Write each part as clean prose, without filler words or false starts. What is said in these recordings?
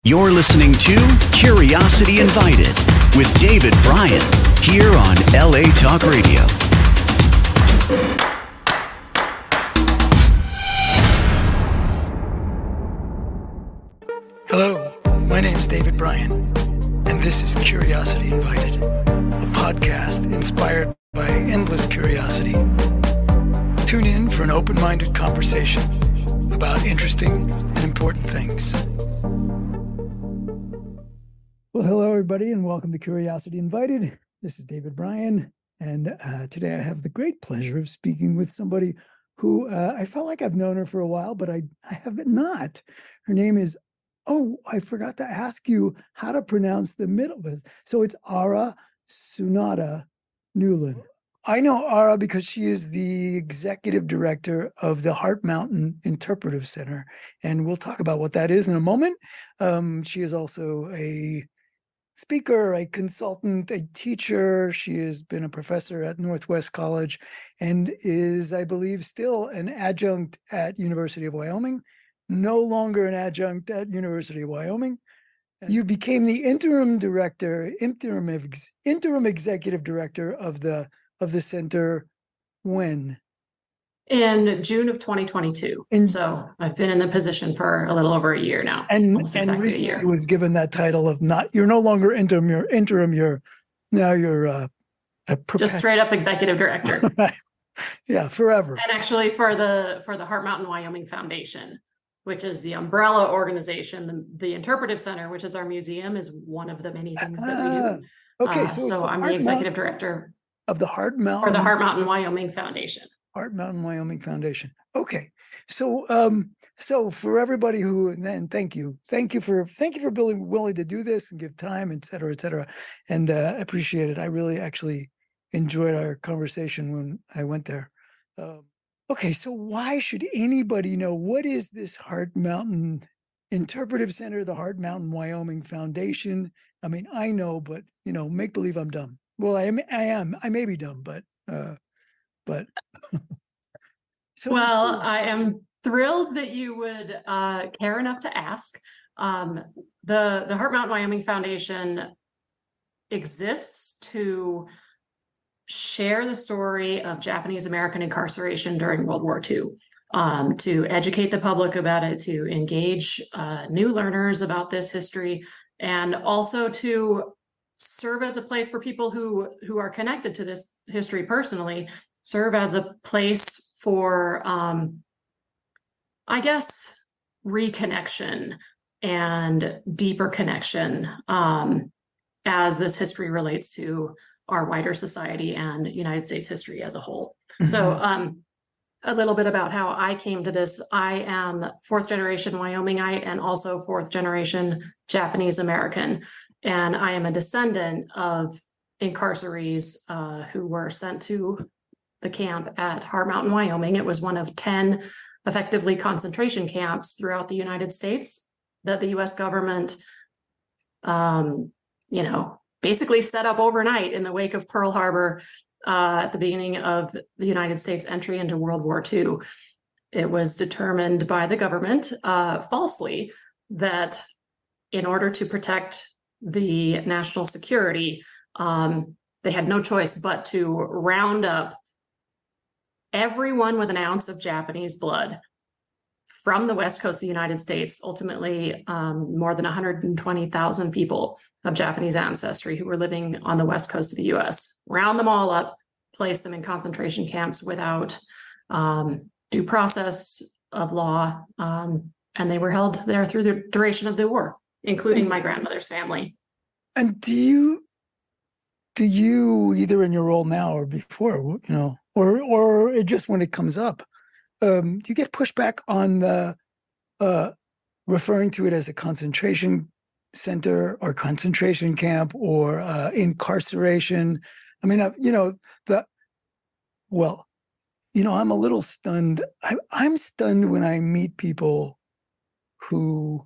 You're listening to Curiosity Invited with David Bryan here on LA Talk Radio. Hello, my name is David Bryan, and this is Curiosity Invited, a podcast inspired by endless curiosity. Tune in for an open-minded conversation about interesting and important things. Well, hello, everybody, and welcome to Curiosity Invited. This is David Bryan, and today I have the great pleasure of speaking with somebody who I felt like I've known her for a while, but I have not. Her name is, I forgot to ask you how to pronounce the middle. So it's Ara Sunata Newland. I know Ara because she is the executive director of the Heart Mountain Interpretive Center, and we'll talk about what that is in a moment. She is also a speaker, a consultant, a teacher. She has been a professor at Northwest College and is, I believe, still an adjunct at University of Wyoming. No longer an adjunct at University of Wyoming. You became the interim executive director of the center when? In June of 2022. So I've been in the position for a little over a year now, almost exactly a year. Was given that title of you're no longer interim, you're now a just straight up executive director. Right. Yeah, forever. And actually for the Heart Mountain Wyoming Foundation, which is the umbrella organization, the Interpretive Center, which is our museum, is one of the many things that we do. Okay, so I'm the executive director of the Heart Mountain, or the Heart Mountain Wyoming Foundation. Heart Mountain Wyoming Foundation. Okay, so for everybody and thank you for being willing to do this and give time, et cetera, and appreciate it. I really actually enjoyed our conversation when I went there. Okay, so why should anybody know what is this Heart Mountain Interpretive Center, the Heart Mountain Wyoming Foundation? I mean, I know, but make believe I'm dumb. Well, I am. I may be dumb, but. I am thrilled that you would care enough to ask. The Heart Mountain Wyoming Foundation exists to share the story of Japanese American incarceration during World War II, to educate the public about it, to engage new learners about this history, and also to serve as a place for people who are connected to this history personally, serve as a place for, reconnection and deeper connection as this history relates to our wider society and United States history as a whole. Mm-hmm. So a little bit about how I came to this. I am fourth generation Wyomingite and also fourth generation Japanese American. And I am a descendant of incarcerees who were sent to the camp at Heart Mountain, Wyoming. It was one of 10 effectively concentration camps throughout the United States that the U.S. government, basically set up overnight in the wake of Pearl Harbor at the beginning of the United States entry into World War II. It was determined by the government falsely that in order to protect the national security, they had no choice but to round up everyone with an ounce of Japanese blood from the West Coast of the United States, ultimately more than 120,000 people of Japanese ancestry who were living on the West Coast of the US, round them all up, place them in concentration camps without due process of law, and they were held there through the duration of the war, including my grandmother's family. And do you either in your role now or before, or it just when it comes up, do you get pushback on the referring to it as a concentration center or concentration camp or incarceration? I mean, I'm a little stunned. I'm stunned when I meet people who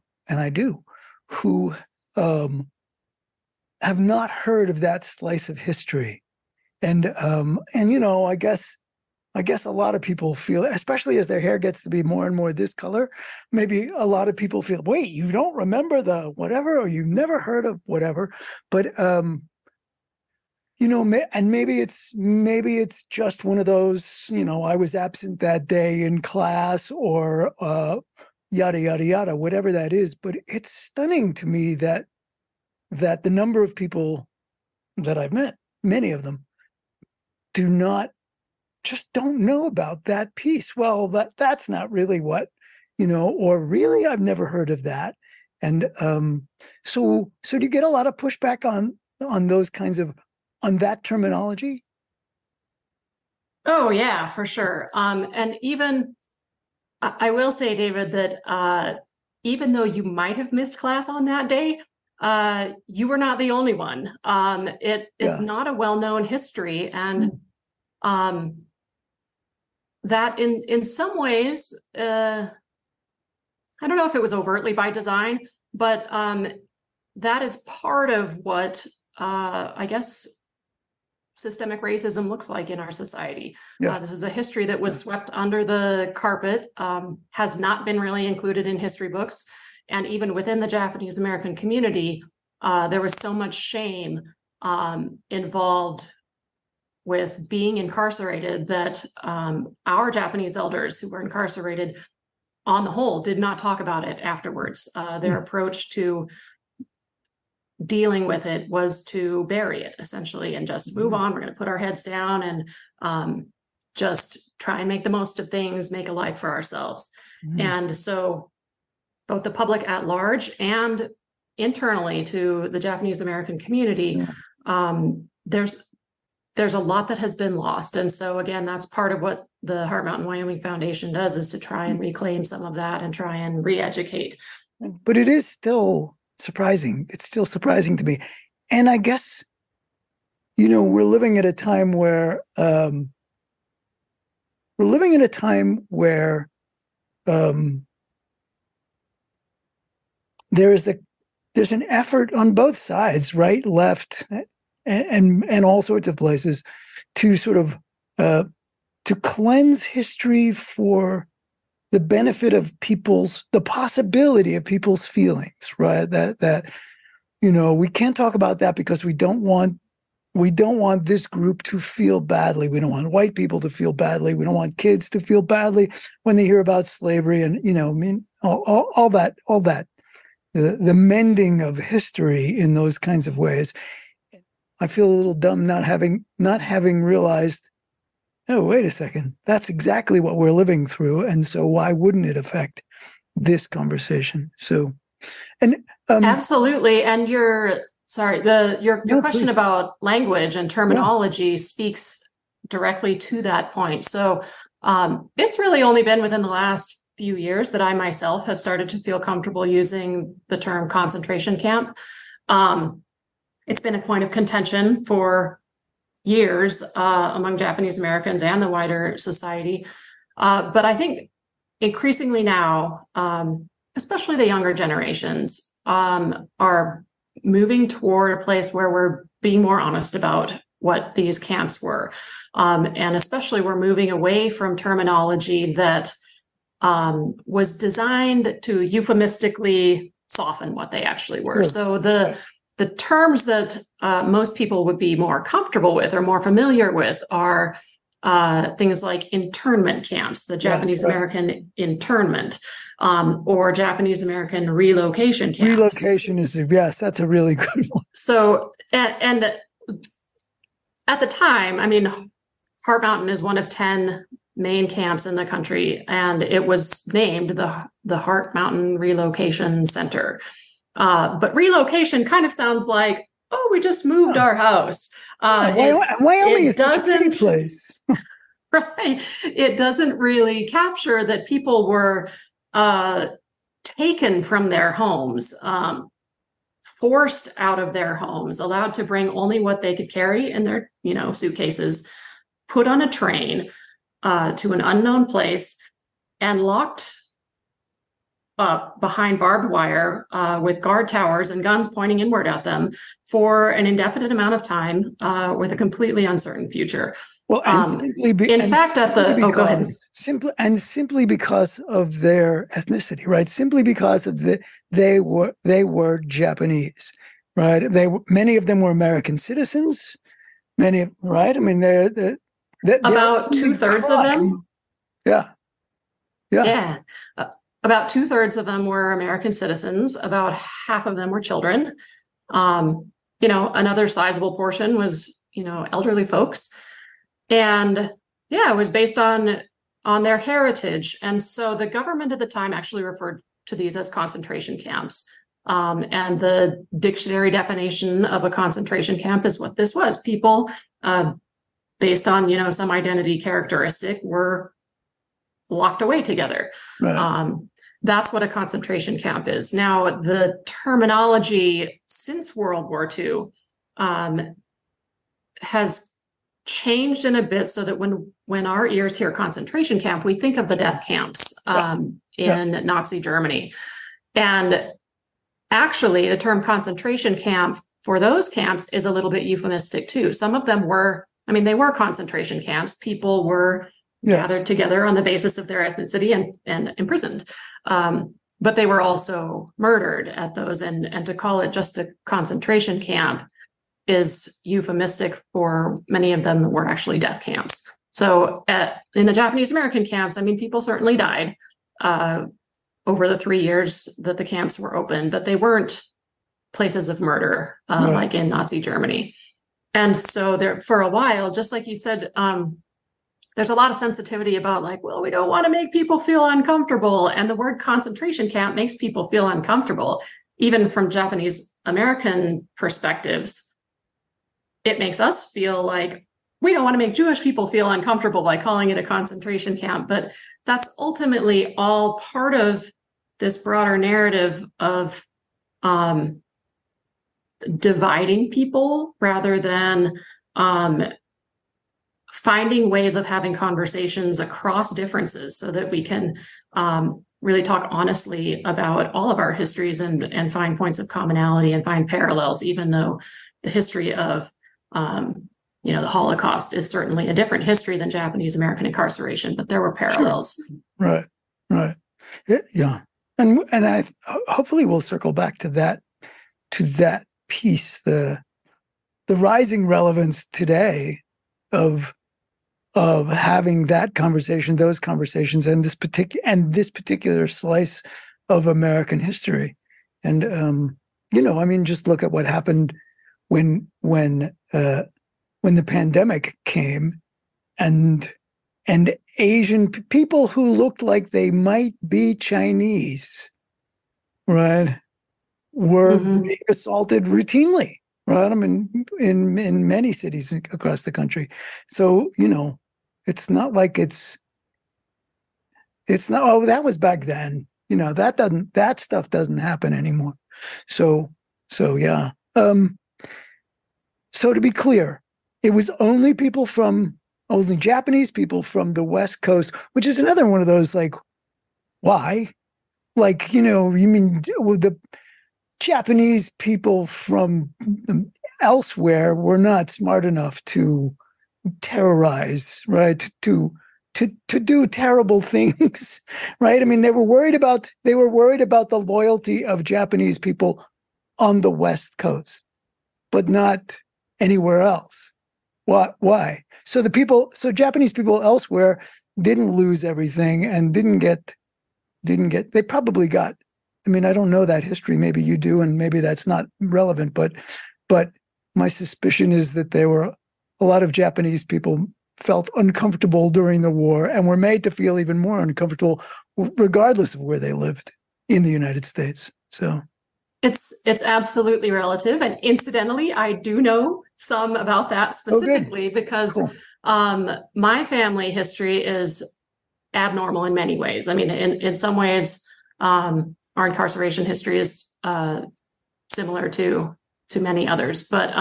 have not heard of that slice of history. And I guess I guess a lot of people feel, especially as their hair gets to be more and more this color, maybe a lot of people feel, wait, you don't remember the whatever, or you've never heard of whatever. But and maybe it's just one of those, I was absent that day in class, or yada yada yada, whatever that is. But it's stunning to me that the number of people that I've met, many of them, just don't know about that piece. Well, that's not really what, or really, I've never heard of that. And so do you get a lot of pushback on those kinds of, on that terminology? Oh yeah, for sure. And even I will say, David, that even though you might have missed class on that day, you were not the only one. It is not a well-known history, and that in some ways, I don't know if it was overtly by design, but that is part of what I guess systemic racism looks like in our society. This is a history that was swept under the carpet, has not been really included in history books. And even within the Japanese American community, there was so much shame involved with being incarcerated that our Japanese elders who were incarcerated, on the whole, did not talk about it afterwards. Their approach to dealing with it was to bury it, essentially, and just move on. We're going to put our heads down and just try and make the most of things, make a life for ourselves. And so both the public at large and internally to the Japanese American community, there's a lot that has been lost. And so again, that's part of what the Heart Mountain Wyoming Foundation does, is to try and reclaim some of that and try and re-educate. But it is still surprising. It's still surprising to me. And I guess, we're living at a time where there's an effort on both sides, right, left, and all sorts of places, to sort of to cleanse history for the benefit of the possibility of people's feelings, right? That we can't talk about that because we don't want this group to feel badly. We don't want white people to feel badly. We don't want kids to feel badly when they hear about slavery, and all that. The mending of history in those kinds of ways. I feel a little dumb not having realized, oh, wait a second, that's exactly what we're living through. And so why wouldn't it affect this conversation? So, and absolutely. And your question please. About language and terminology speaks directly to that point. So it's really only been within the last few years that I myself have started to feel comfortable using the term concentration camp. It's been a point of contention for years among Japanese Americans and the wider society. But I think increasingly now, especially the younger generations, are moving toward a place where we're being more honest about what these camps were. And especially we're moving away from terminology that was designed to euphemistically soften what they actually were. So the terms that most people would be more comfortable with or more familiar with are things like internment camps, the Japanese American internment, or Japanese American relocation camps. Relocation is, that's a really good one. So, and at the time, I mean, Heart Mountain is one of 10 main camps in the country, and it was named the Heart Mountain Relocation Center. But relocation kind of sounds like, oh, we just moved our house. Wyoming is such a pretty place. Right. It doesn't really capture that people were taken from their homes, forced out of their homes, allowed to bring only what they could carry in their, suitcases, put on a train to an unknown place, and locked up behind barbed wire with guard towers and guns pointing inward at them for an indefinite amount of time with a completely uncertain future. Well, and in fact, go ahead. Simply because of their ethnicity, right? Simply because of they were Japanese, right? Many of them were American citizens. Right? I mean, they're about 2/3 of them. Yeah. Yeah. About 2/3 of them were American citizens. About half of them were children. Another sizable portion was, elderly folks. And yeah, it was based on their heritage. And so the government at the time actually referred to these as concentration camps. And the dictionary definition of a concentration camp is what this was. People based on, some identity characteristic were locked away together. Right. That's what a concentration camp is. Now, the terminology since World War II has changed in a bit so that when our ears hear concentration camp, we think of the death camps in Nazi Germany. And actually, the term concentration camp for those camps is a little bit euphemistic too. Some of them they were concentration camps. People were gathered together on the basis of their ethnicity and imprisoned. But they were also murdered at those. And to call it just a concentration camp is euphemistic for many of them were actually death camps. So in the Japanese American camps, people certainly died over the 3 years that the camps were open, but they weren't places of murder like in Nazi Germany. And so there, for a while, just like you said, there's a lot of sensitivity about we don't want to make people feel uncomfortable. And the word concentration camp makes people feel uncomfortable. Even from Japanese American perspectives, it makes us feel like we don't want to make Jewish people feel uncomfortable by calling it a concentration camp. But that's ultimately all part of this broader narrative of dividing people rather than finding ways of having conversations across differences so that we can really talk honestly about all of our histories and find points of commonality and find parallels, even though the history of the Holocaust is certainly a different history than Japanese American incarceration, but there were parallels. Sure. Right. Yeah. And I hopefully we'll circle back to that piece, the rising relevance today of having that conversation, those conversations, and this particular slice of American history. And just look at what happened when the pandemic came, and Asian people who looked like they might be Chinese, right, were being assaulted routinely, right? In many cities across the country. So it's not like it's not. Oh, that was back then. That stuff doesn't happen anymore. So yeah. So to be clear, it was only Japanese people from the West Coast, which is another one of those why? You mean the Japanese people from elsewhere were not smart enough to terrorize, right? To do terrible things, right? They were worried about the loyalty of Japanese people on the West Coast, but not anywhere else. Why? So Japanese people elsewhere didn't lose everything and didn't get. They probably got. I don't know that history. Maybe you do, and maybe that's not relevant. But my suspicion is that there were a lot of Japanese people felt uncomfortable during the war and were made to feel even more uncomfortable, regardless of where they lived in the United States. So. It's absolutely relative. And incidentally, I do know some about that specifically because my family history is abnormal in many ways. In some ways, our incarceration history is similar to many others. But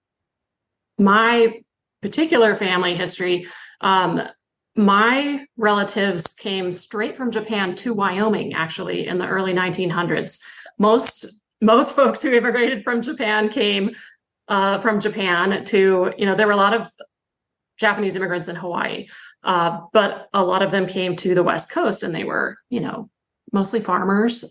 my particular family history, my relatives came straight from Japan to Wyoming, actually, in the early 1900s. Most folks who immigrated from Japan came from Japan to, there were a lot of Japanese immigrants in Hawaii. But a lot of them came to the West Coast, and they were, mostly farmers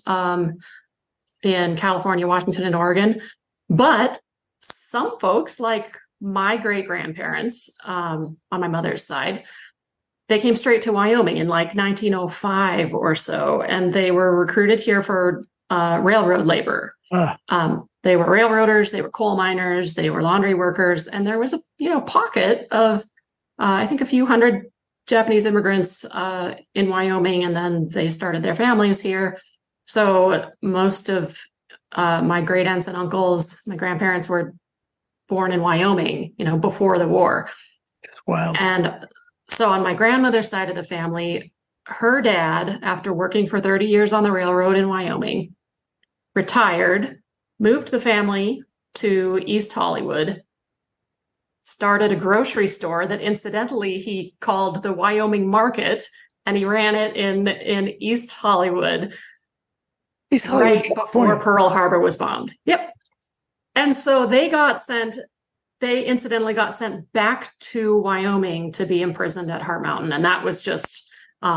in California, Washington, and Oregon. But some folks, like my great-grandparents on my mother's side, they came straight to Wyoming in like 1905 or so, and they were recruited here for railroad labor. They were railroaders, they were coal miners, they were laundry workers, and there was a pocket of I think a few hundred Japanese immigrants in Wyoming, and then they started their families here. So most of my great aunts and uncles, my grandparents were born in Wyoming, before the war. That's wild. And so on my grandmother's side of the family, her dad, after working for 30 years on the railroad in Wyoming, retired, moved the family to East Hollywood, started a grocery store that incidentally he called the Wyoming Market, and he ran it in East Hollywood, right before Pearl Harbor was bombed. Yep. And so they incidentally got sent back to Wyoming to be imprisoned at Heart Mountain. And that was just,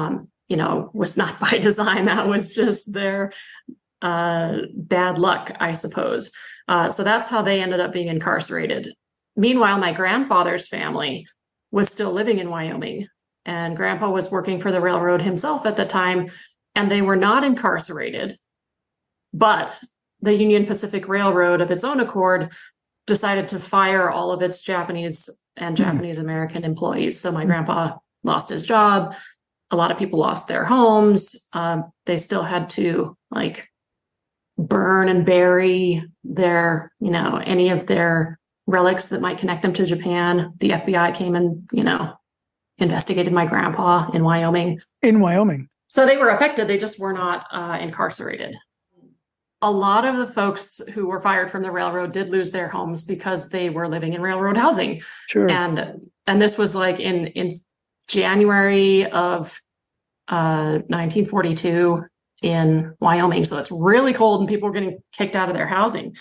was not by design. That was just their bad luck, I suppose. So that's how they ended up being incarcerated. Meanwhile, my grandfather's family was still living in Wyoming, and Grandpa was working for the railroad himself at the time, and they were not incarcerated. But the Union Pacific Railroad, of its own accord, decided to fire all of its Japanese and Japanese American employees. So my grandpa lost his job. A lot of people lost their homes. They still had to burn and bury their, any of their relics that might connect them to Japan. The FBI came and, investigated my grandpa in Wyoming. In Wyoming. So they were affected. They just were not incarcerated. A lot of the folks who were fired from the railroad did lose their homes because they were living in railroad housing. Sure. And this was like in January of 1942 in Wyoming. So it's really cold and people were getting kicked out of their housing.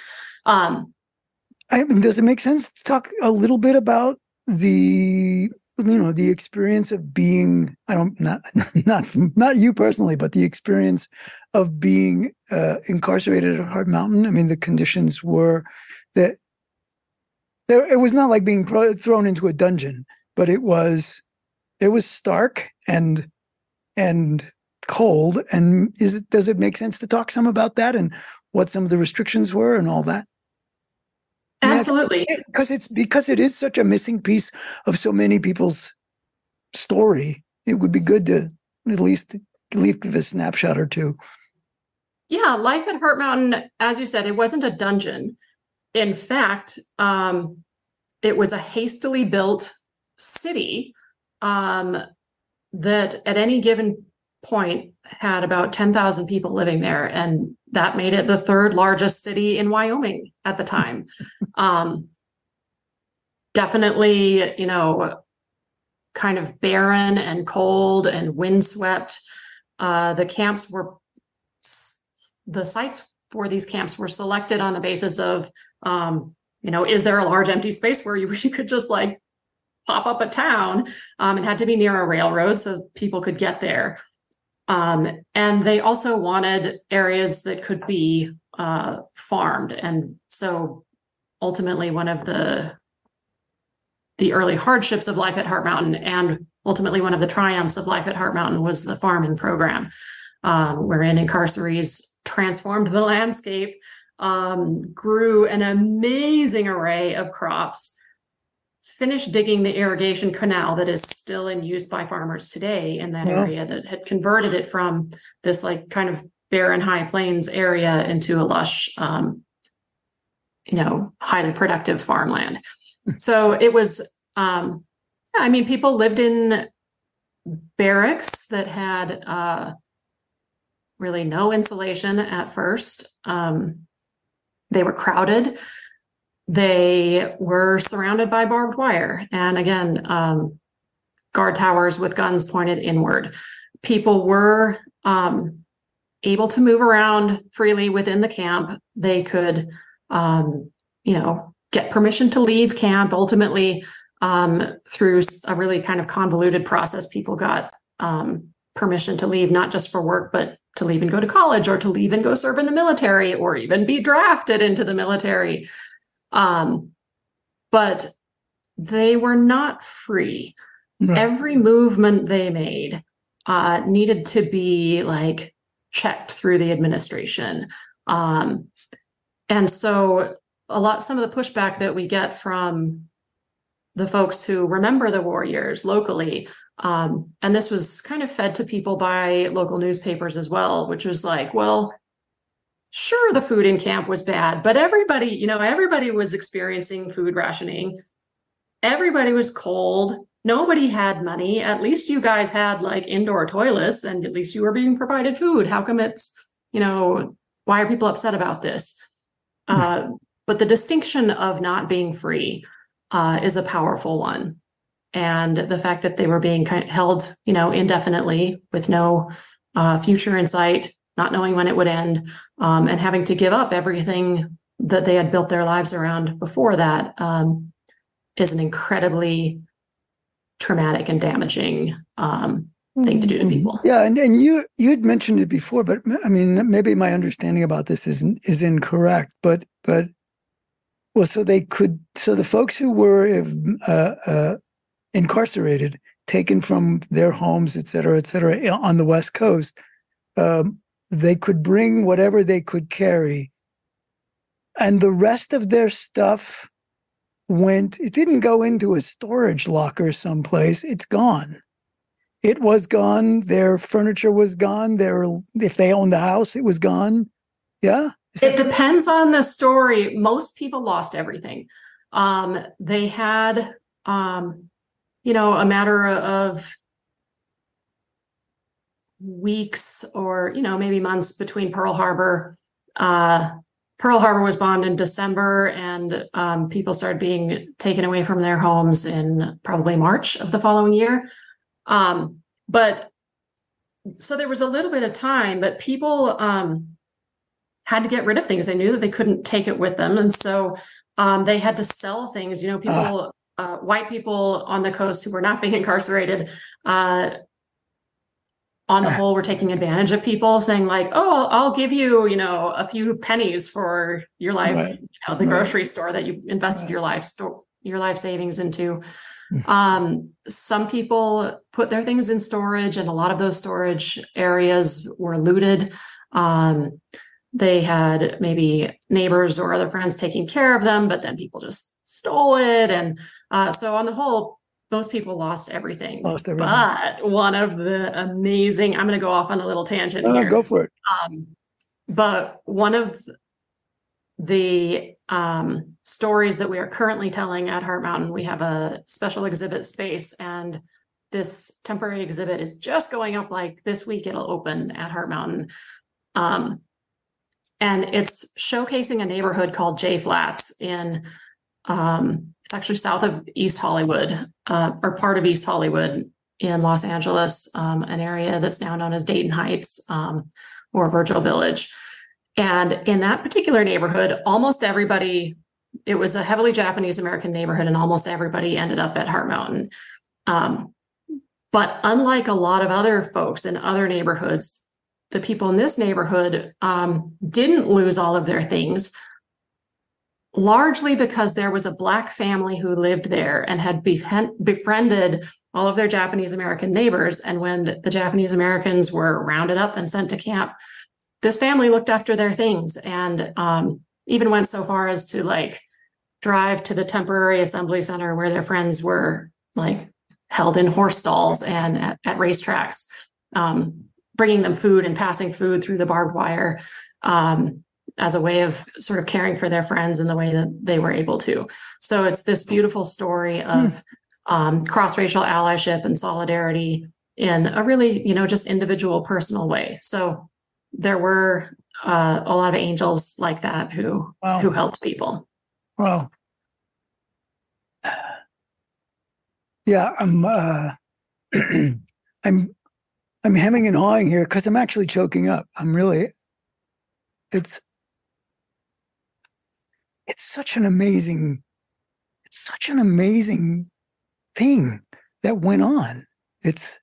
Does it make sense to talk a little bit about the experience of being, not you personally, but the experience of being incarcerated at Heart Mountain? I mean, the conditions were that it was not like being thrown into a dungeon, but it was stark and cold. And does it make sense to talk some about that and what some of the restrictions were and all that? Absolutely. Because it is such a missing piece of so many people's story. It would be good to at least give a snapshot or two. Yeah, life at Heart Mountain, as you said, it wasn't a dungeon. In fact, it was a hastily built city that at any given point had about 10,000 people living there. And that made it the third largest city in Wyoming at the time. Definitely, kind of barren and cold and windswept. The sites for these camps were selected on the basis of, is there a large empty space where you could just pop up a town? It had to be near a railroad so people could get there. And they also wanted areas that could be farmed. And so ultimately one of the early hardships of life at Heart Mountain, and ultimately one of the triumphs of life at Heart Mountain, was the farming program, wherein incarcerees transformed the landscape, grew an amazing array of crops, finished digging the irrigation canal that is still in use by farmers today in that area, that had converted it from this kind of barren high plains area into a lush, highly productive farmland. So it was, people lived in barracks that had really no insulation at first. They were crowded. They were surrounded by barbed wire. And again, guard towers with guns pointed inward. People were able to move around freely within the camp. They could, get permission to leave camp. Ultimately, through a really kind of convoluted process, people got permission to leave, not just for work, but to leave and go to college, or to leave and go serve in the military, or even be drafted into the military. But they were not free. Right. Every movement they made needed to be like checked through the administration. And so some of the pushback that we get from the folks who remember the war years locally, and this was kind of fed to people by local newspapers as well, which was like, well, sure, the food in camp was bad, but everybody was experiencing food rationing. Everybody was cold. Nobody had money. At least you guys had like indoor toilets, and at least you were being provided food. How come why are people upset about this? But the distinction of not being free is a powerful one. And the fact that they were being held, indefinitely with no future in sight, not knowing when it would end, and having to give up everything that they had built their lives around before that, is an incredibly traumatic and damaging thing to do to people. Yeah, and you'd mentioned it before, but I mean, maybe my understanding about this is incorrect. But so the folks who were incarcerated, taken from their homes, et cetera, on the West Coast, they could bring whatever they could carry, and the rest of their stuff it didn't go into a storage locker someplace. It's gone. It was gone. Their furniture was gone. If they owned the house, it was gone. Yeah. It depends on the story. Most people lost everything. They had, a matter of weeks or, maybe months between Pearl Harbor. Pearl Harbor was bombed in December, and people started being taken away from their homes in probably March of the following year. But so there was a little bit of time, but people had to get rid of things. They knew that they couldn't take it with them. And so they had to sell things. White people on the coast who were not being incarcerated, on the whole, were taking advantage of people, saying like, oh, I'll give you, a few pennies for your life, Right. The grocery store that you invested your life savings into. Some people put their things in storage, and a lot of those storage areas were looted. They had maybe neighbors or other friends taking care of them, but then people just stole it. And so on the whole, most people lost everything. But one of the amazing, I'm going to go off on a little tangent here. Go for it. But one of the stories that we are currently telling at Heart Mountain, we have a special exhibit space, and this temporary exhibit is just going up like this week. It'll open at Heart Mountain. And it's showcasing a neighborhood called J Flats in, it's actually south of East Hollywood, or part of East Hollywood in Los Angeles, an area that's now known as Dayton Heights, or Virgil Village. And in that particular neighborhood, almost everybody, it was a heavily Japanese American neighborhood, and almost everybody ended up at Heart Mountain. But unlike a lot of other folks in other neighborhoods, the people in this neighborhood didn't lose all of their things, largely because there was a Black family who lived there and had befriended all of their Japanese American neighbors. And when the Japanese Americans were rounded up and sent to camp, this family looked after their things, and even went so far as to like drive to the temporary assembly center where their friends were like held in horse stalls and at racetracks, bringing them food and passing food through the barbed wire, as a way of sort of caring for their friends in the way that they were able to. So it's this beautiful story of cross-racial allyship and solidarity in a really, just individual, personal way. So there were a lot of angels like that who helped people. Wow. Yeah, I'm hemming and hawing here because I'm actually choking up. It's such an amazing thing that went on. It's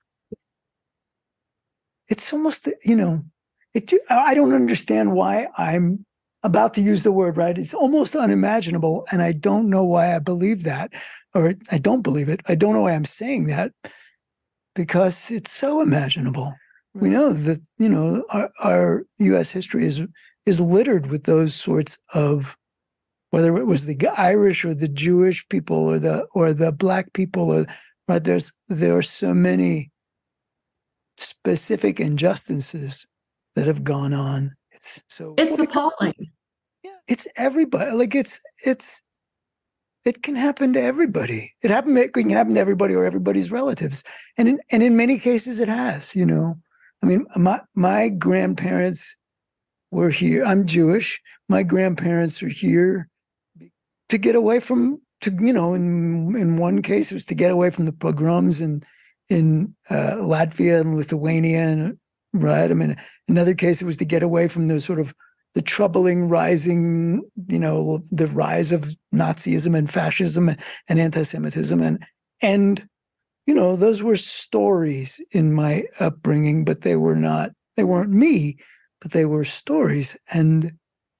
almost, I don't understand why I'm about to use the word, right? It's almost unimaginable. And I don't know why I believe that, or I don't believe it. I don't know why I'm saying that, because it's so imaginable. We know that, our U.S. history is littered with those sorts of, whether it was the Irish or the Jewish people or the Black people, or right, there are so many specific injustices that have gone on. It's appalling. Yeah, it's everybody. Like it can happen to everybody. It can happen to everybody or everybody's relatives, and in many cases it has. I mean, my grandparents were here. I'm Jewish. My grandparents were here to get away from, in one case it was to get away from the pogroms in Latvia and Lithuania, and, right? I mean, another case it was to get away from the sort of the troubling rising, the rise of Nazism and fascism and anti-Semitism, and those were stories in my upbringing, but they weren't me, but they were stories, and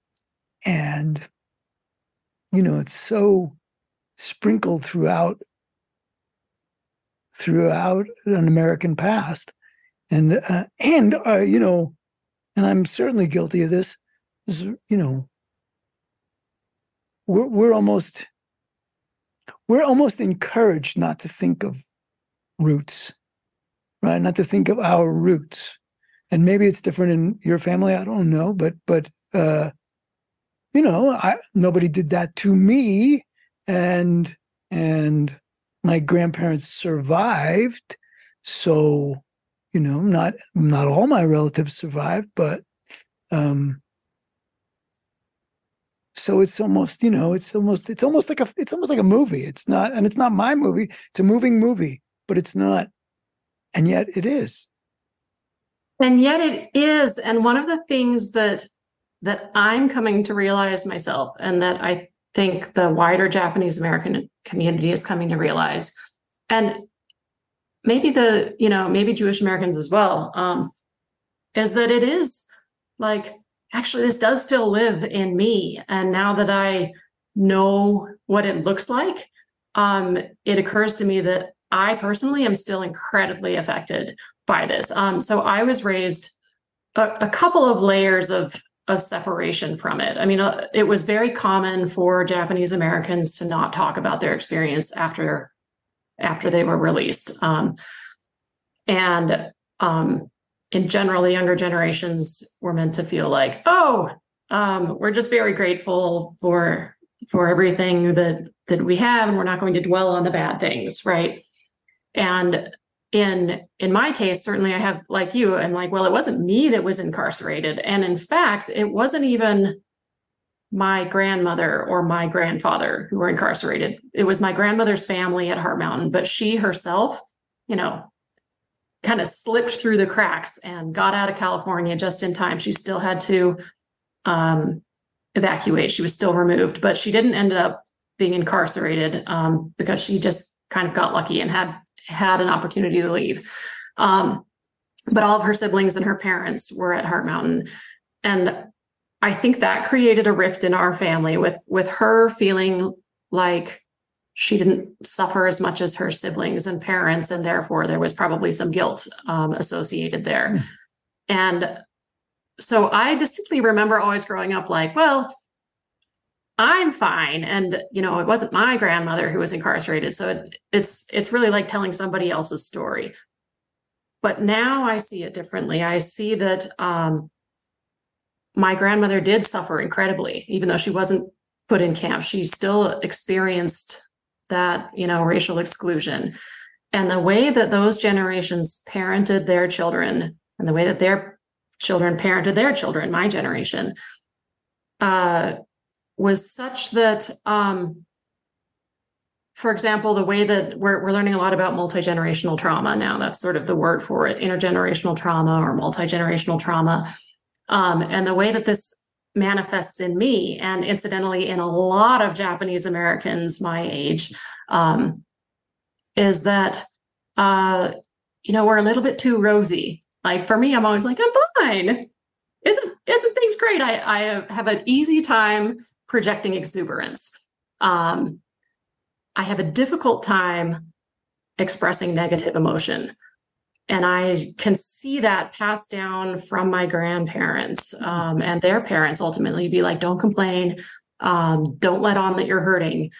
it's so sprinkled throughout an American past, and I'm certainly guilty of this. Is, we're almost encouraged not to think of roots, right? Not to think of our roots, and maybe it's different in your family. I don't know, but nobody did that to me, and my grandparents survived, so not all my relatives survived, but so it's almost like a movie. It's not my movie. It's a moving movie, but it's not, and yet it is. And yet it is. And one of the things that I'm coming to realize myself, and that I think the wider Japanese American community is coming to realize, and maybe maybe Jewish Americans as well, is that it is like, actually, this does still live in me. And now that I know what it looks like, it occurs to me that I personally am still incredibly affected by this. So I was raised a couple of layers of separation from it. I mean, it was very common for Japanese Americans to not talk about their experience after they were released. In general, the younger generations were meant to feel like, we're just very grateful for everything that we have, and we're not going to dwell on the bad things, right? And in my case, certainly I have, like you, I'm like, well, it wasn't me that was incarcerated. And in fact, it wasn't even my grandmother or my grandfather who were incarcerated. It was my grandmother's family at Heart Mountain, but she herself, kind of slipped through the cracks and got out of California just in time. She still had to evacuate. She was still removed, but she didn't end up being incarcerated because she just kind of got lucky and had an opportunity to leave. But all of her siblings and her parents were at Heart Mountain. And I think that created a rift in our family with her feeling like she didn't suffer as much as her siblings and parents, and therefore there was probably some guilt associated there. And so I distinctly remember always growing up like, well, I'm fine. And, it wasn't my grandmother who was incarcerated. So it's really like telling somebody else's story. But now I see it differently. I see that my grandmother did suffer incredibly, even though she wasn't put in camp. She still experienced that, racial exclusion. And the way that those generations parented their children, and the way that their children parented their children, my generation, was such that, for example, the way that we're learning a lot about multi-generational trauma now, that's sort of the word for it, intergenerational trauma or multi-generational trauma. And the way that this manifests in me, and incidentally in a lot of Japanese Americans my age, is that, we're a little bit too rosy. Like for me, I'm always like, I'm fine. Isn't things great? I have an easy time projecting exuberance. I have a difficult time expressing negative emotion. And I can see that passed down from my grandparents and their parents ultimately be like, don't complain. Don't let on that you're hurting.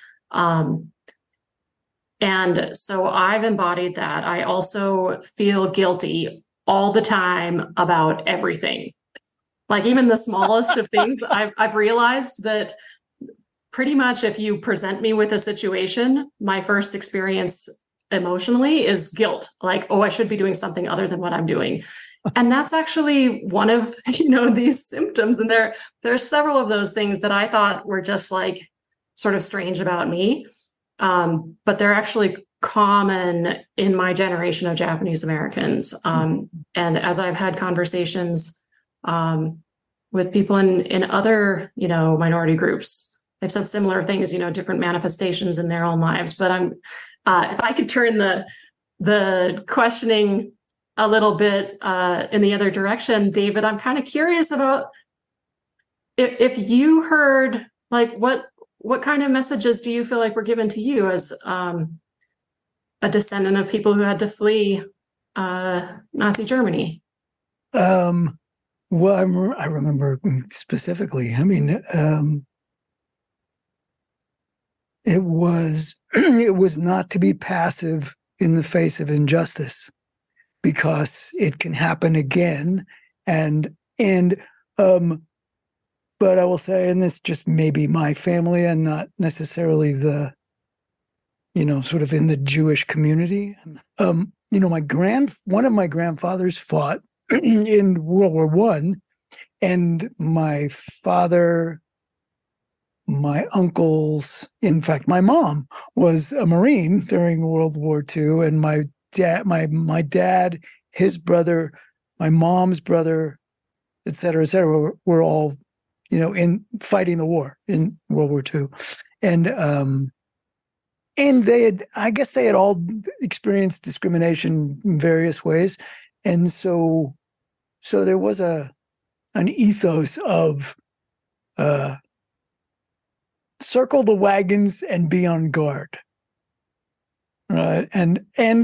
And so I've embodied that. I also feel guilty all the time about everything. Like even the smallest of things, I've realized that pretty much if you present me with a situation, my first experience emotionally is guilt. Like, oh, I should be doing something other than what I'm doing. And that's actually one of, these symptoms. And there are several of those things that I thought were just like sort of strange about me. But they're actually common in my generation of Japanese Americans. And as I've had conversations with people in other, minority groups, they've said similar things, different manifestations in their own lives. But if I could turn the questioning a little bit in the other direction, David, I'm kind of curious about if you heard, like, what kind of messages do you feel like were given to you as a descendant of people who had to flee Nazi Germany? Well, I remember specifically. I mean, it was not to be passive in the face of injustice, because it can happen again. And but I will say, and this just may be my family and not necessarily the, sort of in the Jewish community. One of my grandfathers fought in World War I, and my father, my uncles, in fact, my mom was a Marine during World War II, and my dad, his brother, my mom's brother, et cetera, were all, in fighting the war in World War II. And I guess they had all experienced discrimination in various ways. And so there was an ethos of circle the wagons and be on guard. And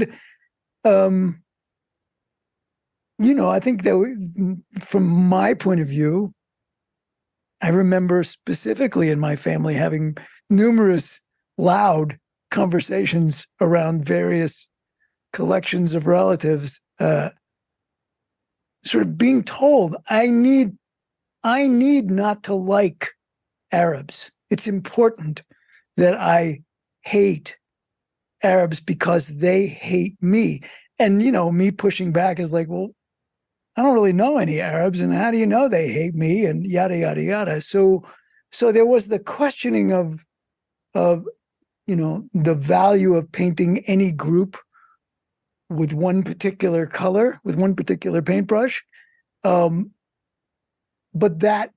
I think that from my point of view, I remember specifically in my family having numerous loud conversations around various collections of relatives, sort of being told, I need not to like Arabs. It's important that I hate Arabs because they hate me. And, me pushing back is like, well, I don't really know any Arabs, and how do you know they hate me, and yada, yada, yada. So there was the questioning of the value of painting any group with one particular color, with one particular paintbrush. But that,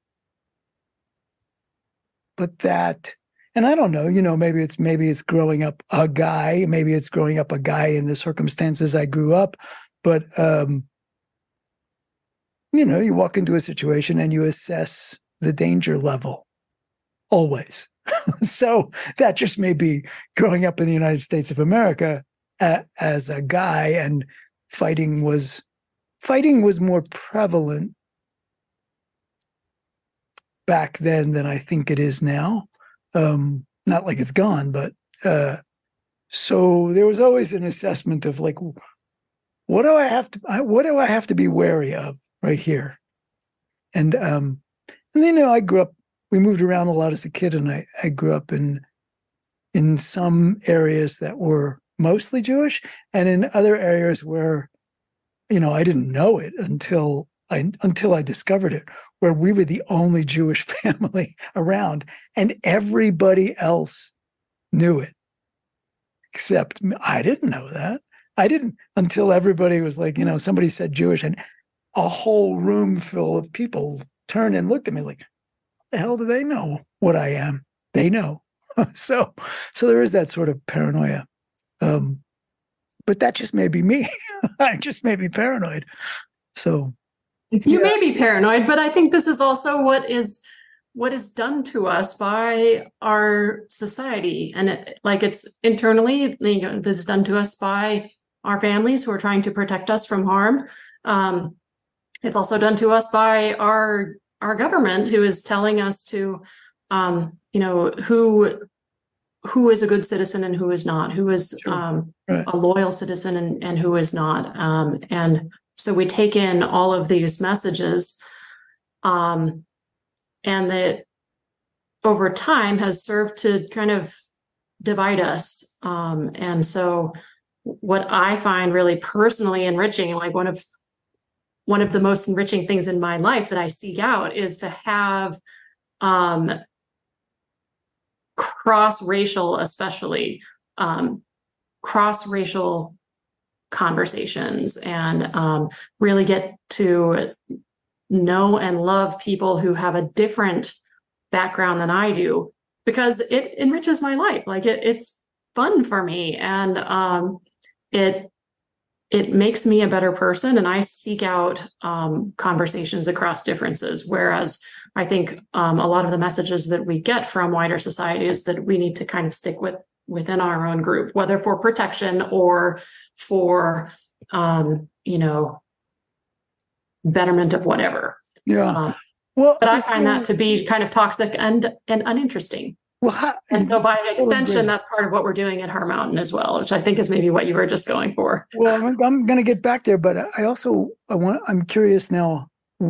and I don't know, maybe it's growing up a guy, maybe it's growing up a guy in the circumstances I grew up, but you walk into a situation and you assess the danger level always. So that just may be growing up in the United States of America as a guy, and fighting was more prevalent back then than I think it is now. Not like it's gone, but so there was always an assessment of like, what do I have to be wary of right here? And I grew up, we moved around a lot as a kid, and I grew up in some areas that were mostly Jewish, and in other areas where, I didn't know it until I discovered it, where we were the only Jewish family around, and everybody else knew it, except I didn't know that. I didn't until everybody was like, somebody said Jewish, and a whole room full of people turned and looked at me like, the hell do they know what I am? They know. So there is that sort of paranoia. but that just may be me. I just may be paranoid. So you may be paranoid, but I think this is also what is done to us by our society. And it's internally, this is done to us by our families who are trying to protect us from harm. It's also done to us by our government, who is telling us to, who is a good citizen and who is not, who is Right. a loyal citizen and who is not. And so we take in all of these messages, and that over time has served to kind of divide us. And so what I find really personally enriching, like one of the most enriching things in my life that I seek out, is to have cross-racial, especially cross-racial conversations, and really get to know and love people who have a different background than I do, because it enriches my life. Like it's fun for me, and it makes me a better person, and I seek out conversations across differences. Whereas I think a lot of the messages that we get from wider society is that we need to kind of stick within our own group, whether for protection or for betterment of whatever. Yeah. But I find that to be kind of toxic and uninteresting. Well, and so by extension, that's part of what we're doing at Har Mountain as well, which I think is maybe what you were just going for. Well, I'm going to get back there, but I'm curious now.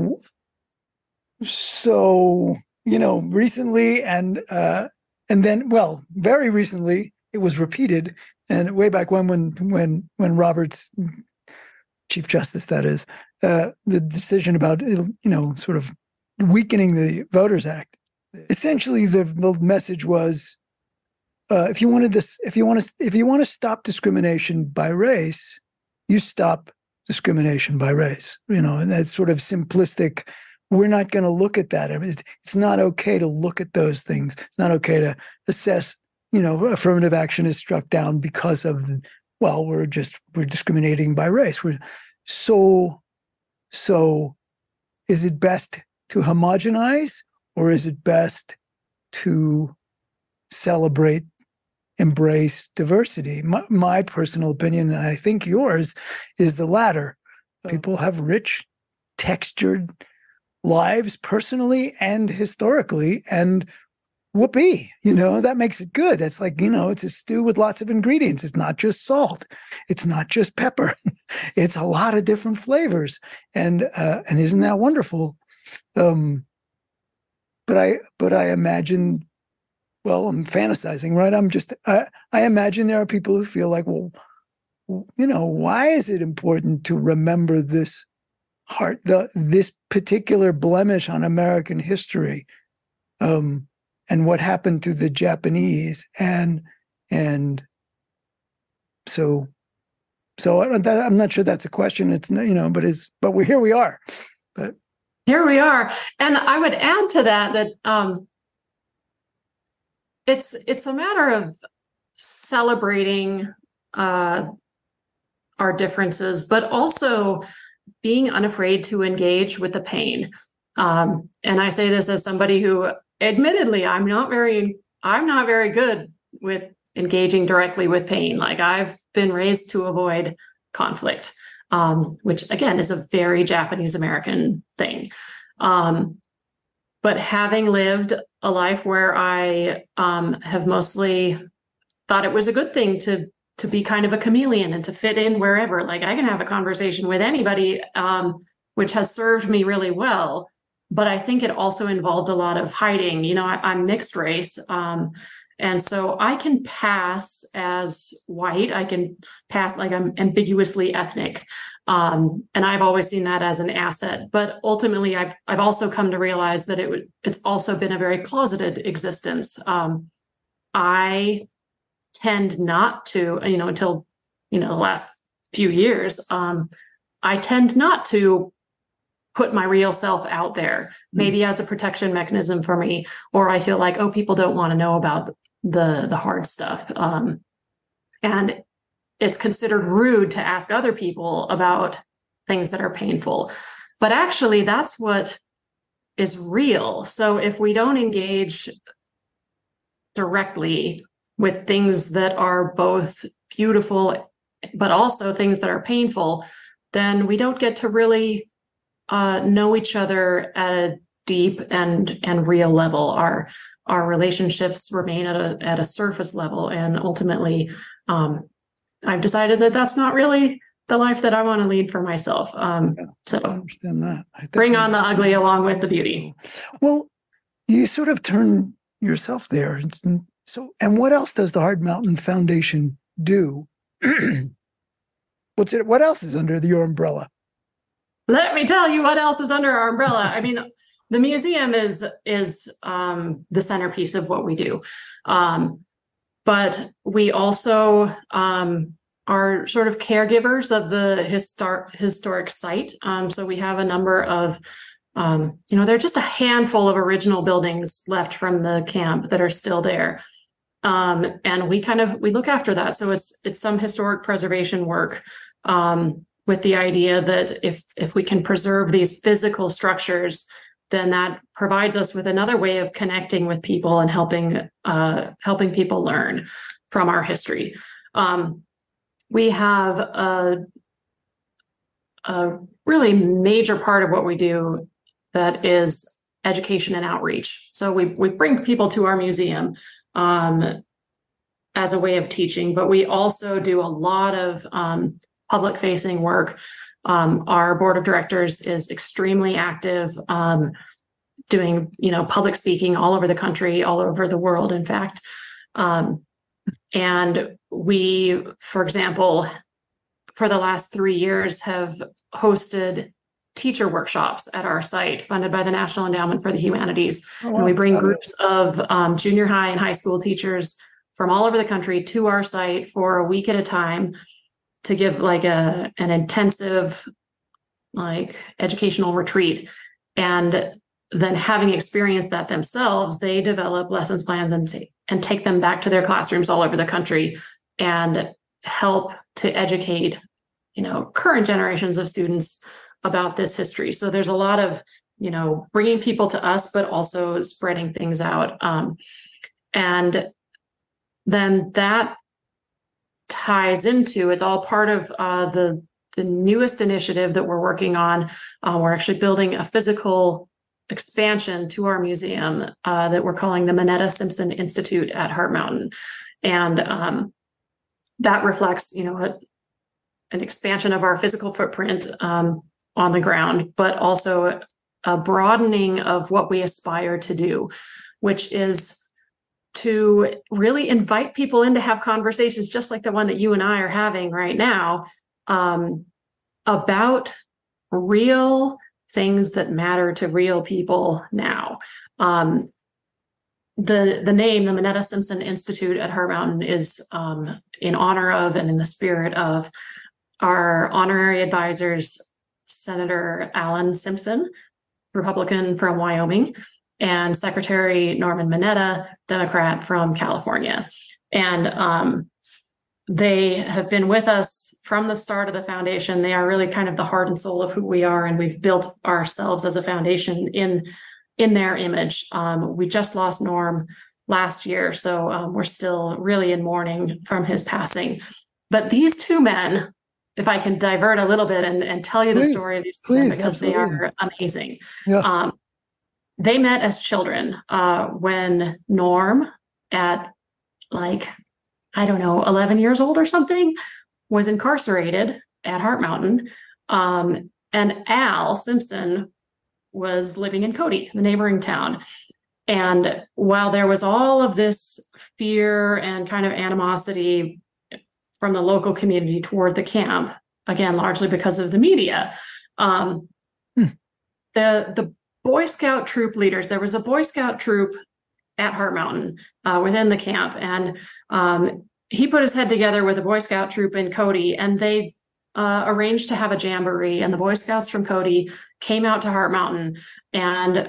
So, recently and then, well, very recently, it was repeated, and way back when Roberts, Chief Justice, that is, the decision about sort of weakening the Voters Act. Essentially, the message was, if you want to stop discrimination by race, you stop discrimination by race. And that's sort of simplistic. We're not going to look at that. I mean, it's not okay to look at those things. It's not okay to assess. Affirmative action is struck down because of, we're discriminating by race. So is it best to homogenize, or is it best to celebrate, embrace diversity? My personal opinion, and I think yours, is the latter. People have rich, textured lives personally and historically, and whoopee, that makes it good. It's like, it's a stew with lots of ingredients. It's not just salt. It's not just pepper. It's a lot of different flavors. And isn't that wonderful? But I imagine, I'm fantasizing, right? I imagine there are people who feel like, why is it important to remember this this particular blemish on American history, and what happened to the Japanese, and so I'm not sure that's a question. It's but here we are. But here we are, and I would add to that it's a matter of celebrating our differences, but also being unafraid to engage with the pain. And I say this as somebody who, admittedly, I'm not very good with engaging directly with pain. Like, I've been raised to avoid conflict, which again is a very Japanese American thing. But having lived a life where I have mostly thought it was a good thing to be kind of a chameleon and to fit in wherever, like I can have a conversation with anybody, which has served me really well. But I think it also involved a lot of hiding. I'm mixed race. And so I can pass as white. I can pass like I'm ambiguously ethnic. And I've always seen that as an asset. But ultimately, I've also come to realize that it's also been a very closeted existence. I tend not to, until, the last few years, I tend not to put my real self out there, maybe as a protection mechanism for me, or I feel like, people don't want to know about the hard stuff. And it's considered rude to ask other people about things that are painful. But actually, that's what is real. So if we don't engage directly with things that are both beautiful, but also things that are painful, then we don't get to really know each other at a deep and real level. Our relationships remain at a surface level, and ultimately, I've decided that that's not really the life that I want to lead for myself. So I understand that. Bring on the ugly along with the beauty. Well, you sort of turn yourself there. And what else does the Heart Mountain Foundation do? What else is under your umbrella? Let me tell you what else is under our umbrella. I mean, the museum is the centerpiece of what we do. But we also are sort of caregivers of the historic site. So we have a number of, there are just a handful of original buildings left from the camp that are still there. And we look after that. So it's some historic preservation work, with the idea that if we can preserve these physical structures, then that provides us with another way of connecting with people and helping people learn from our history. We have a really major part of what we do that is education and outreach. So we bring people to our museum as a way of teaching, but we also do a lot of public-facing work. Our board of directors is extremely active, doing, public speaking all over the country, all over the world, in fact. And we, for example, for the last 3 years have hosted teacher workshops at our site funded by the National Endowment for the Humanities. Oh, wow. And we bring groups of junior high and high school teachers from all over the country to our site for a week at a time to give like an intensive educational retreat. And then, having experienced that themselves, they develop lessons plans and take them back to their classrooms all over the country and help to educate, current generations of students about this history. So there's a lot of, bringing people to us, but also spreading things out. And then that ties into, it's all part of the newest initiative that we're working on. We're actually building a physical expansion to our museum that we're calling the Minetta Simpson Institute at Heart Mountain. And that reflects, an expansion of our physical footprint on the ground, but also a broadening of what we aspire to do, which is to really invite people in to have conversations just like the one that you and I are having right now, about real things that matter to real people now. The name, the Minetta Simpson Institute at Heart Mountain, is in honor of and in the spirit of our honorary advisors, Senator Alan Simpson, Republican from Wyoming, and Secretary Norman Minetta, Democrat from California. And they have been with us from the start of the foundation. They are really kind of the heart and soul of who we are, and we've built ourselves as a foundation in their image. We just lost Norm last year, so we're still really in mourning from his passing. But these two men, if I can divert a little bit and tell you the story of these two men, because absolutely. They are amazing. Yeah. They met as children when Norm, at 11 years old or something, was incarcerated at Heart Mountain. And Al Simpson was living in Cody, the neighboring town. And while there was all of this fear and kind of animosity from the local community toward the camp, again, largely because of the media, the Boy Scout troop leaders, there was a Boy Scout troop at Heart Mountain within the camp. And he put his head together with a Boy Scout troop in Cody, and they arranged to have a jamboree. And the Boy Scouts from Cody came out to Heart Mountain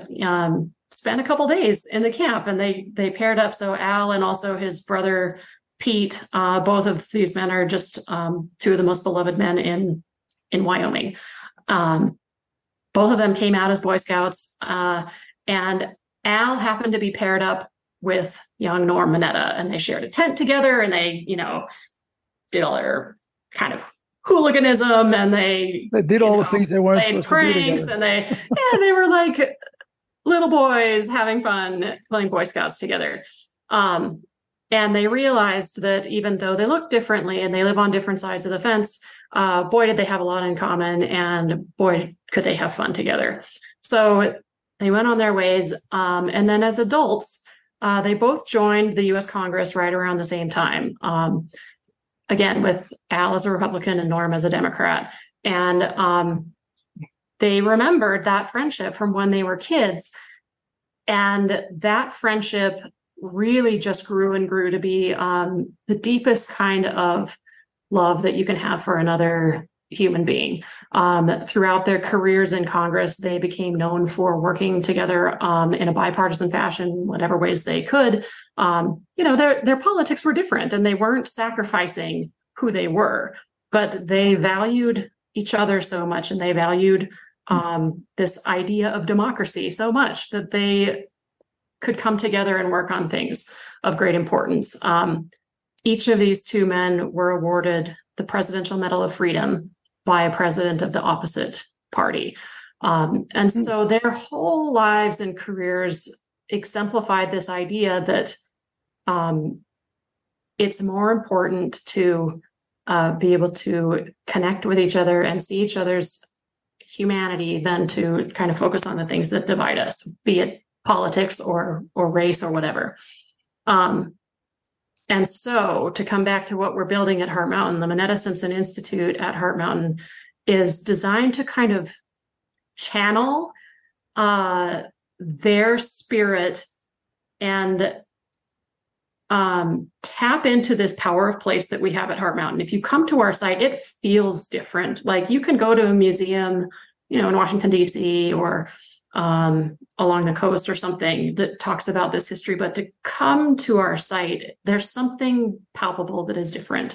and spent a couple days in the camp. And they paired up. So Al and also his brother Pete. Both of these men are just two of the most beloved men in Wyoming. Both of them came out as Boy Scouts, and Al happened to be paired up with young Norm Mineta, and they shared a tent together, and they, did all their kind of hooliganism, and they did all the things they weren't supposed to do together. And they were like little boys having fun playing Boy Scouts together. And they realized that even though they look differently and they live on different sides of the fence, boy, did they have a lot in common, and boy, could they have fun together. So they went on their ways. And then as adults, they both joined the U.S. Congress right around the same time. Again, with Al as a Republican and Norm as a Democrat. And they remembered that friendship from when they were kids. And that friendship really just grew and grew to be the deepest kind of love that you can have for another human being. Throughout their careers in Congress, they became known for working together in a bipartisan fashion, whatever ways they could. Their politics were different, and they weren't sacrificing who they were, but they valued each other so much, and they valued this idea of democracy so much that they could come together and work on things of great importance. Each of these two men were awarded the Presidential Medal of Freedom by a president of the opposite party. And so their whole lives and careers exemplified this idea that it's more important to be able to connect with each other and see each other's humanity than to kind of focus on the things that divide us, be it politics or race or whatever. And so to come back to what we're building at Heart Mountain, the Mineta Simpson Institute at Heart Mountain is designed to kind of channel their spirit and tap into this power of place that we have at Heart Mountain. If you come to our site, it feels different. Like you can go to a museum, in Washington, D.C. or along the coast or something that talks about this history, but to come to our site, there's something palpable that is different.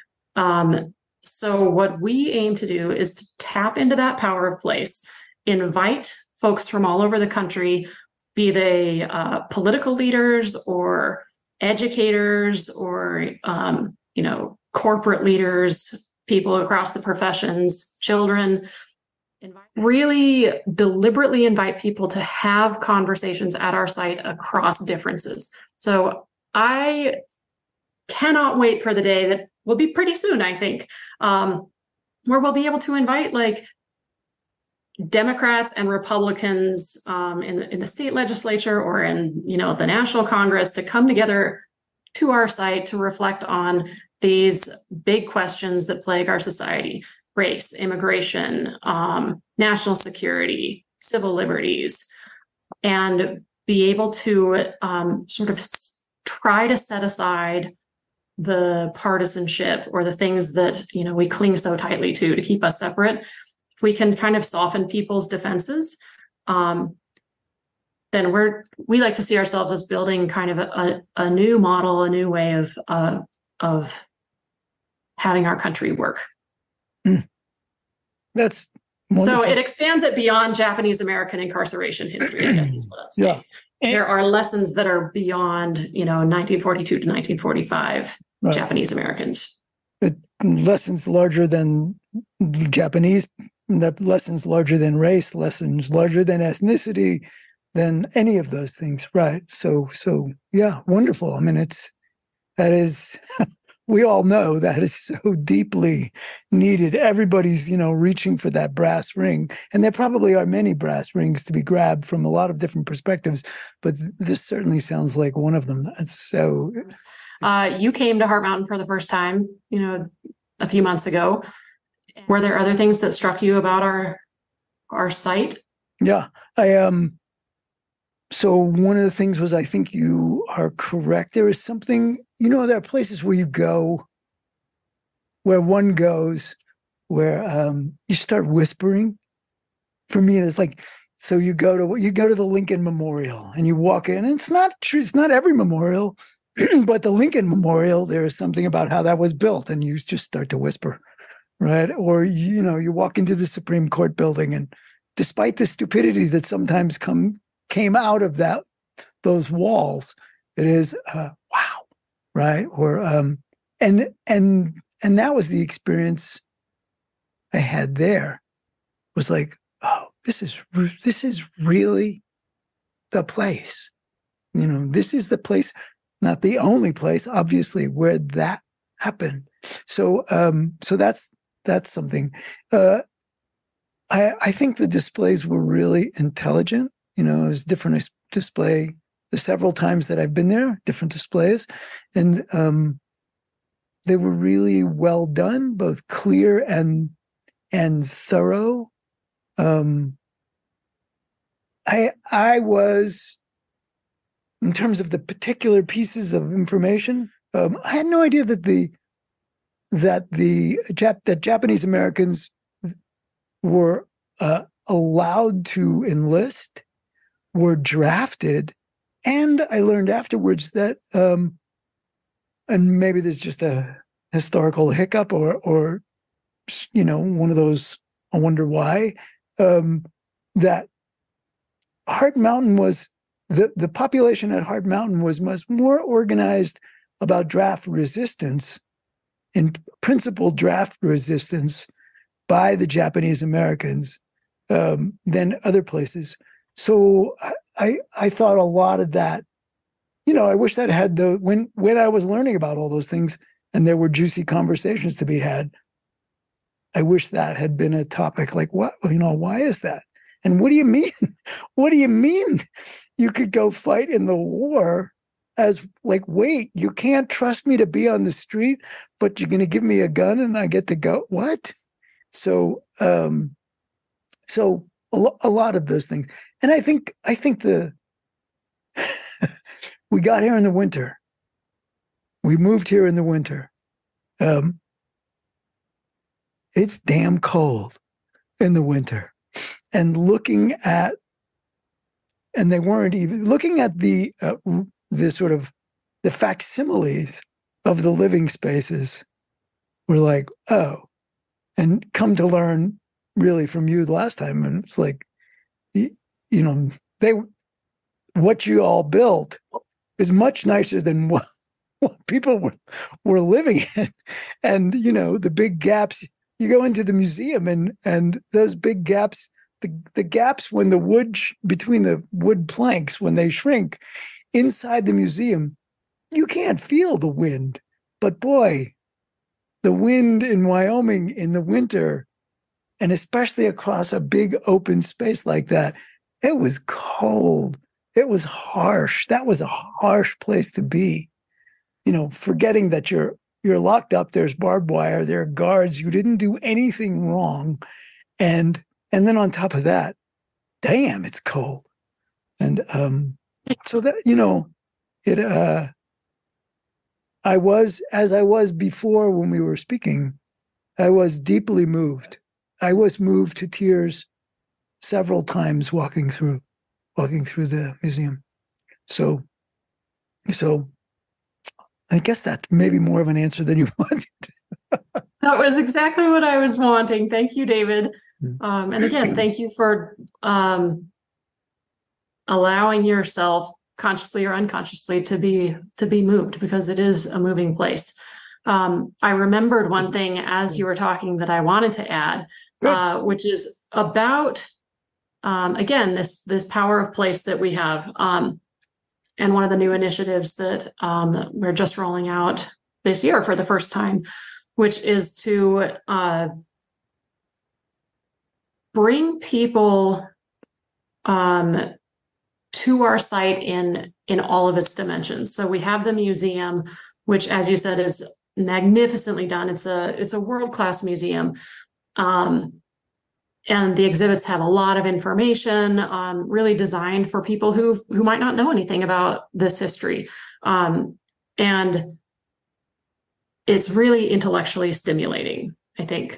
So what we aim to do is to tap into that power of place, invite folks from all over the country, be they political leaders or educators or, corporate leaders, people across the professions, children, really deliberately invite people to have conversations at our site across differences. So I cannot wait for the day that will be pretty soon, I think, where we'll be able to invite like Democrats and Republicans in the state legislature or in the National Congress to come together to our site to reflect on these big questions that plague our society: race, immigration, national security, civil liberties, and be able to sort of try to set aside the partisanship or the things that we cling so tightly to keep us separate. If we can kind of soften people's defenses, then we like to see ourselves as building kind of a new model, a new way of having our country work. That's wonderful. So it expands it beyond Japanese American incarceration history, I guess is what I'm saying. Yeah. There are lessons that are beyond, 1942 to 1945 Right. Japanese Americans. Lessons larger than Japanese, lessons larger than race, lessons larger than ethnicity, than any of those things. Right. So yeah, wonderful. I mean, that is, we all know that is so deeply needed. Everybody's, reaching for that brass ring. And there probably are many brass rings to be grabbed from a lot of different perspectives, but this certainly sounds like one of them. It's so... You came to Heart Mountain for the first time, a few months ago. Were there other things that struck you about our site? Yeah, so one of the things was, I think you are correct. There is something, there are places where you go, where one goes, where you start whispering. For me, it's like, so you go to the Lincoln Memorial and you walk in, and it's not true. It's not every memorial. but the Lincoln Memorial, there is something about how that was built, and you just start to whisper, right? Or you walk into the Supreme Court building, and despite the stupidity that sometimes came out of those walls, it is wow, right? Or and that was the experience I had there. It was like, oh, this is really the place. This is the place, not the only place, obviously, where that happened. So that's something. I think the displays were really intelligent. It was different display the several times that I've been there, different displays, and they were really well done, both clear and thorough. I was, in terms of the particular pieces of information, I had no idea that Japanese Americans were allowed to enlist, were drafted, and I learned afterwards that, and maybe there's just a historical hiccup or one of those, I wonder why, that Heart Mountain was, the population at Heart Mountain was much more organized about draft resistance, in principal draft resistance by the Japanese Americans than other places. So I thought a lot of that, I wish that had when I was learning about all those things and there were juicy conversations to be had, I wish that had been a topic like, what, why is that? And what do you mean? What do you mean you could go fight in the war as like, wait, you can't trust me to be on the street, but you're going to give me a gun and I get to go? What? So, a lot of those things. And I think we got here in the winter. We moved here in the winter. It's damn cold in the winter. And they weren't even looking at the sort of the facsimiles of the living spaces. We're like, oh, and come to learn really from you last time. And it's like, what you all built is much nicer than what people were living in. And, the big gaps, you go into the museum and those big gaps, the gaps when the wood, between the wood planks, when they shrink inside the museum, you can't feel the wind. But boy, the wind in Wyoming in the winter, and especially across a big open space like that, it was cold. It was harsh. That was a harsh place to be. Forgetting that you're locked up, there's barbed wire, there are guards, you didn't do anything wrong. And then on top of that, damn, it's cold. And so that, I was before when we were speaking, I was deeply moved. I was moved to tears several times walking through the museum. So I guess that's maybe more of an answer than you wanted. That was exactly what I was wanting. Thank you, David. And again, thank you for allowing yourself, consciously or unconsciously, to be moved, because it is a moving place. I remembered one thing as you were talking that I wanted to add, which is about again this power of place that we have. And one of the new initiatives that we're just rolling out this year for the first time, which is to bring people to our site in all of its dimensions. So we have the museum, which, as you said, is magnificently done. It's a world-class museum. And the exhibits have a lot of information, really designed for people who might not know anything about this history. And it's really intellectually stimulating, I think.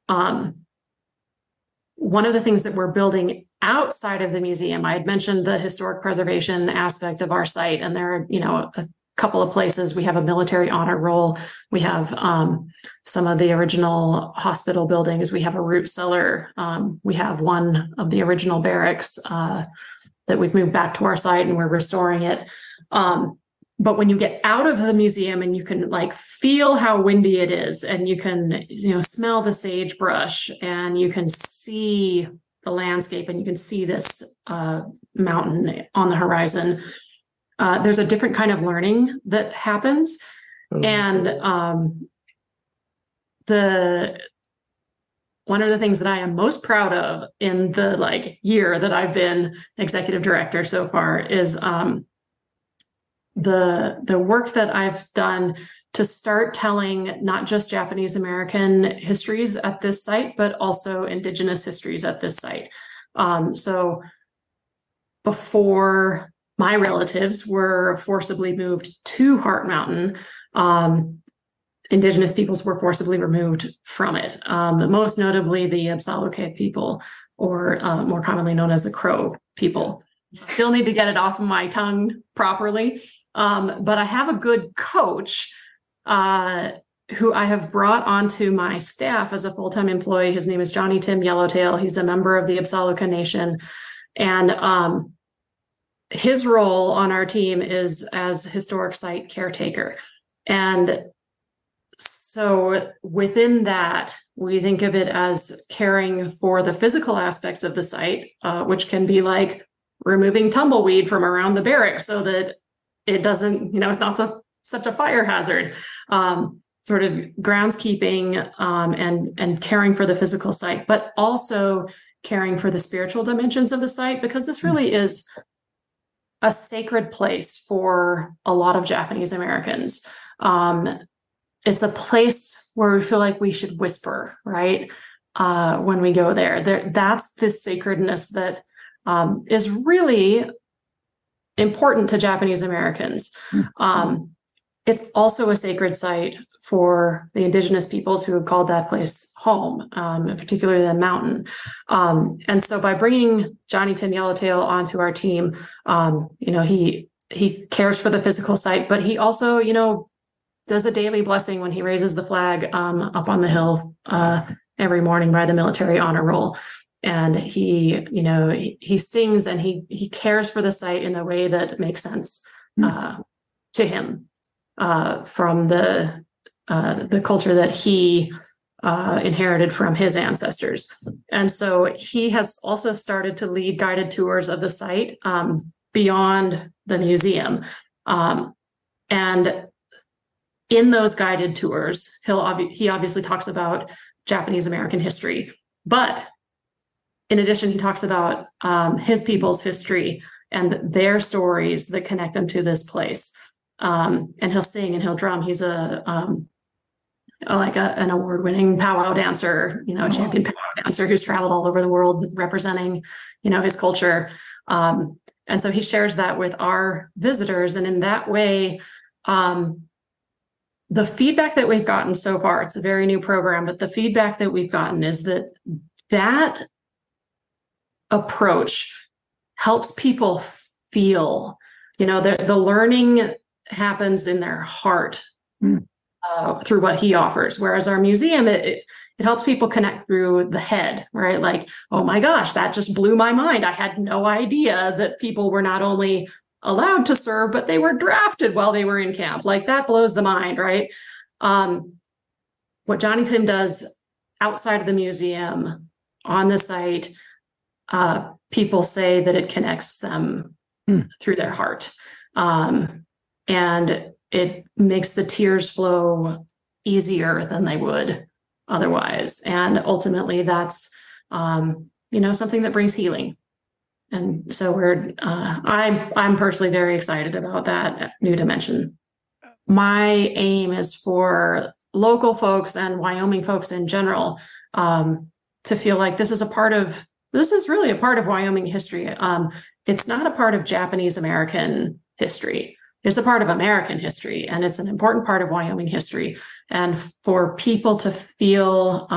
One of the things that we're building outside of the museum, I had mentioned the historic preservation aspect of our site, and there are, couple of places. We have a military honor roll. We have some of the original hospital buildings. We have a root cellar. We have one of the original barracks that we've moved back to our site, and we're restoring it. But when you get out of the museum and you can like feel how windy it is, and you can, smell the sagebrush, and you can see the landscape, and you can see this mountain on the horizon, there's a different kind of learning that happens. And one of the things that I am most proud of in the year that I've been executive director so far is the work that I've done to start telling not just Japanese American histories at this site, but also Indigenous histories at this site. So before my relatives were forcibly moved to Heart Mountain, Indigenous peoples were forcibly removed from it. Most notably the Apsaluke people, or more commonly known as the Crow people. Still need to get it off of my tongue properly. But I have a good coach who I have brought onto my staff as a full-time employee. His name is Johnny Tim Yellowtail. He's a member of the Apsaluka Nation. And his role on our team is as historic site caretaker. And so within that, we think of it as caring for the physical aspects of the site, which can be like removing tumbleweed from around the barrack so that it doesn't, it's not such a fire hazard. Sort of groundskeeping and caring for the physical site, but also caring for the spiritual dimensions of the site, because this really is a sacred place for a lot of Japanese Americans. It's a place where we feel like we should whisper, right? When we go there, that's this sacredness that is really important to Japanese Americans. It's also a sacred site for the Indigenous peoples who have called that place home, particularly the mountain. And so by bringing Johnny Tim Yellowtail onto our team, he cares for the physical site, but he also, does a daily blessing when he raises the flag up on the hill every morning by the military honor roll. And he sings, and he cares for the site in a way that makes sense to him from the culture that he inherited from his ancestors. And so he has also started to lead guided tours of the site beyond the museum. And in those guided tours, he obviously talks about Japanese American history, but in addition, he talks about his people's history and their stories that connect them to this place. And he'll sing and he'll drum. He's an award-winning powwow dancer, champion powwow dancer who's traveled all over the world representing, his culture. And so he shares that with our visitors. And in that way, the feedback that we've gotten so far, it's a very new program, but the feedback that we've gotten is that approach helps people feel, the learning happens in their heart through what he offers. Whereas our museum, it helps people connect through the head, right? Like, oh my gosh, that just blew my mind. I had no idea that people were not only allowed to serve, but they were drafted while they were in camp. Like, that blows the mind, right? What Johnny Tim does outside of the museum on the site, people say that it connects them through their heart. And it makes the tears flow easier than they would otherwise. And ultimately that's, something that brings healing. And so I'm personally very excited about that new dimension. My aim is for local folks and Wyoming folks in general to feel like this is really a part of Wyoming history. It's not a part of Japanese American history. It's a part of American history, and it's an important part of Wyoming history. And for people to feel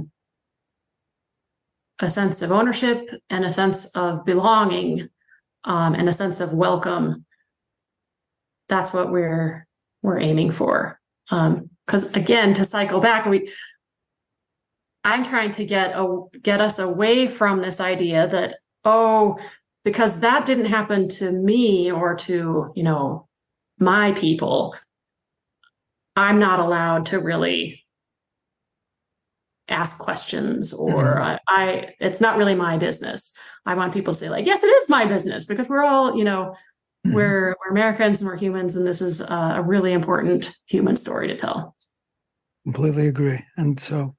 a sense of ownership and a sense of belonging and a sense of welcome that's what we're aiming for. Because again, to cycle back, I'm trying to get us away from this idea that, oh, because that didn't happen to me or to, my people, I'm not allowed to really ask questions, or it's not really my business. I want people to say, like, yes, it is my business, because we're all, we're Americans and we're humans, and this is a really important human story to tell. Completely agree. And so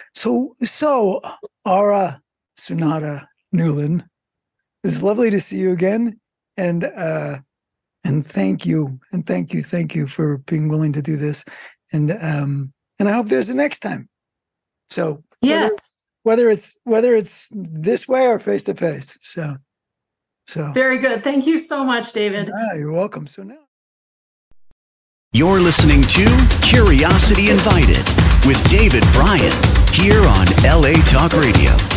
Ara Sunata Newland, it's lovely to see you again, and thank you for being willing to do this, and I hope there's a next time. So yes, whether it's this way or face to face. So very good. Thank you so much, David. You're welcome. So now you're listening to Curiosity Invited with David Bryan here on LA Talk Radio.